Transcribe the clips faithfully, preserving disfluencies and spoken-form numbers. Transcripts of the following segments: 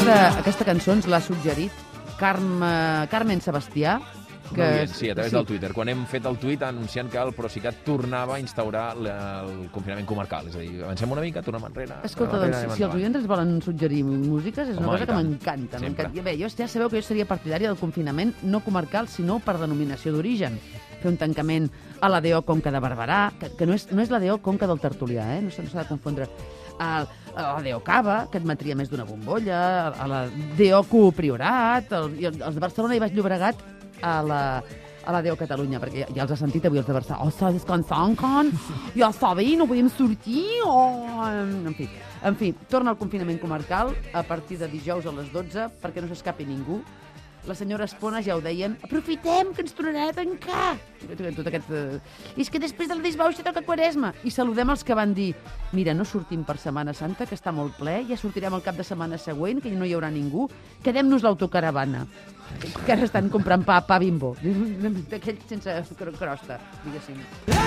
Aquesta, aquesta cançó ens l'ha suggerit Carme, Carmen Sebastià, que... Molt bé, sí, a través sí. del Twitter. Quan hem fet el tuit anunciant que el Procicat tornava a instaurar el confinament comarcal. És a dir, avancem una mica, tornem enrere... Escolta, doncs, si els oients ens volen suggerir músiques, és una Home, cosa que m'encanta. Bé, jo ja sabeu que jo seria partidària del confinament no comarcal, sinó per denominació d'origen. Fer un tancament a l'A D O Conca de Barberà, que, que no és, no és l'A D O Conca del Tertulià, eh? no s'ha no de confondre. A l'A D O Cava, que admetria més d'una bombolla, a l'A D O Q Priorat, el, i els de Barcelona i Baix Llobregat a la, a l'A D O Catalunya, perquè ja, ja els ha sentit avui els de Barcelona. Oh, està descansant, can? Ja està bé, no podem sortir? Oh. En fi, en fi, torna al confinament comarcal a partir de dijous a les dotze, perquè no s'escapi ningú. La senyora Espona ja ho deien, aprofitem que ens tornarà a tancar. Tot aquest, uh... I és que després de la disbauxa toca Quaresma. I saludem els que van dir, mira, no sortim per Setmana Santa, que està molt ple, ja sortirem el cap de setmana següent, que no hi haurà ningú, quedem-nos l'autocaravana, que ara estan comprant pa, pa Bimbo, d'aquell sense crosta, diguéssim.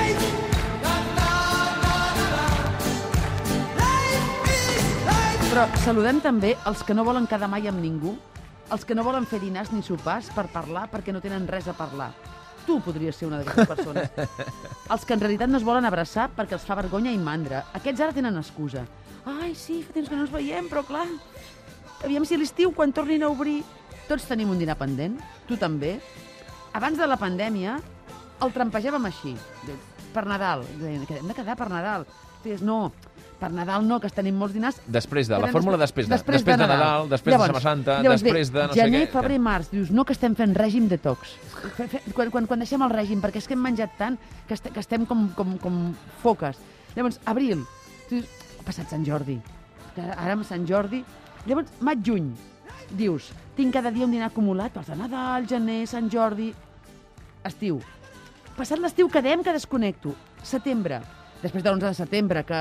Però saludem també els que no volen quedar mai amb ningú, els que no volen fer dinars ni sopars per parlar perquè no tenen res a parlar. Tu podries ser una d'aquestes persones. Els que en realitat no es volen abraçar perquè els fa vergonya i mandra. Aquests ara tenen excusa. Ai, sí, fa temps que no ens veiem, però clar, aviam si a l'estiu, quan tornin a obrir, tots tenim un dinar pendent, tu també. Abans de la pandèmia, el trampejàvem així, per Nadal. Hem de quedar per Nadal. No, per Nadal no, que tenim molts dinars. Després de, la fórmula després de. Després, després de, de Nadal, després llavors, de Setmana Santa, llavors, després de no sé gener, què. Gener, febrer, març, dius, no, que estem fent règim detox. Quan, quan, quan deixem el règim, perquè és que hem menjat tant que, est que estem com, com, com foques. Llavors, abril, dius, ha passat Sant Jordi, ara amb Sant Jordi. Llavors, maig, juny, dius, tinc cada dia un dinar acumulat, els de Nadal, gener, Sant Jordi, estiu. Passat l'estiu quedem que desconnecto. Setembre, després de l'onze de setembre, que...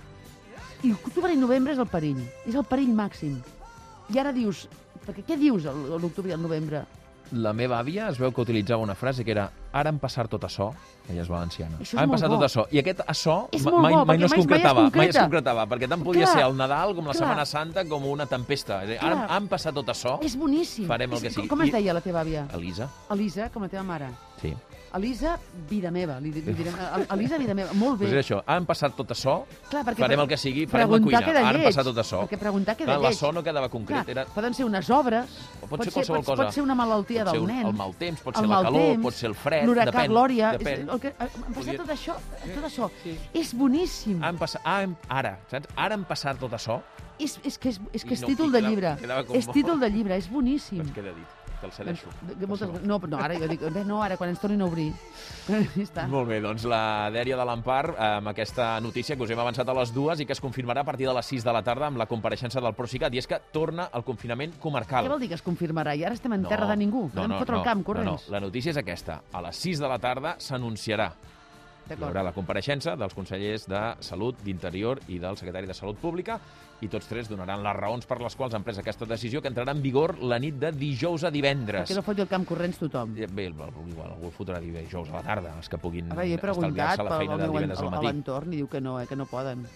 I octubre i novembre és el perill. És el perill màxim. I ara dius... Perquè què dius l'octubre i el novembre? La meva àvia es veu que utilitzava una frase que era ara em passar tot açò, ella és valenciana. Això és ara em molt passar bo. tot açò. I aquest açò és mai, bo, mai no es mai, concretava. Mai es, mai es concretava, perquè tant podia clar, ser el Nadal com la clar. Setmana Santa com una tempesta. És dir, ara hem passat tot açò, és boníssim. farem el que és, sigui. Com es deia la teva àvia? Elisa. Elisa, com la teva mare. Sí. Elisa, vida meva. Li, li direm, Elisa, vida meva. Molt bé. Pues és això, hem passat tot açò, clar, farem el que sigui, farem la cuina. Ara hem passat tot açò. Perquè preguntar queda lleig. L'açò no quedava concret. Clar, era... Poden ser unes obres, pot, pot ser ser, pot, cosa. pot ser una malaltia pot del ser nen. El mal temps, pot el ser la calor, temps, pot ser el fred. L'huracà Glòria. Depèn. El que, hem passat tot això. Tot això. Sí. És boníssim. Hem passat, ah, hem, ara, saps? Ara hem passat tot això. És, és que és, és, que és no, títol de llibre. És com... títol de llibre, és boníssim. Doncs queda dit. Te'l cedeixo. Moltes... No, no, ara jo dic, no, ara, quan ens tornin a obrir. Està. Molt bé, doncs la Dèria de l'Empar, amb aquesta notícia que us hem avançat a les dues i que es confirmarà a partir de les sis de la tarda amb la compareixença del Procicat, i és que torna el confinament comarcal. Què vol dir que es confirmarà? I ara estem en no, terra de ningú. No, Podem no, fotre no, el camp, corrents. no, no, la notícia és aquesta. A les sis de la tarda s'anunciarà. Hi haurà la compareixença dels consellers de Salut, d'Interior i del secretari de Salut Pública, i tots tres donaran les raons per les quals han pres aquesta decisió, que entrarà en vigor la nit de dijous a divendres. Perquè no foti el camp corrents tothom. Bé, igual, algú el fotrà dijous a la tarda, els que puguin estalviar-se la feina de divendres al matí. A l'entorn i diu que no, eh, que no poden.